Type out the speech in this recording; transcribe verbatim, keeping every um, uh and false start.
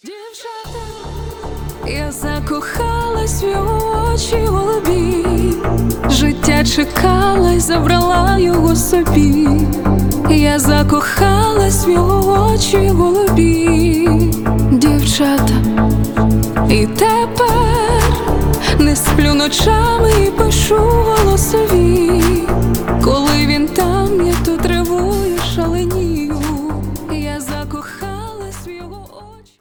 Дівчата, я закохалась в його очі голубі, життя чекала й забрала його собі. Я закохалась в його очі голубі, дівчата, і тепер не сплю ночами і пишу голосові.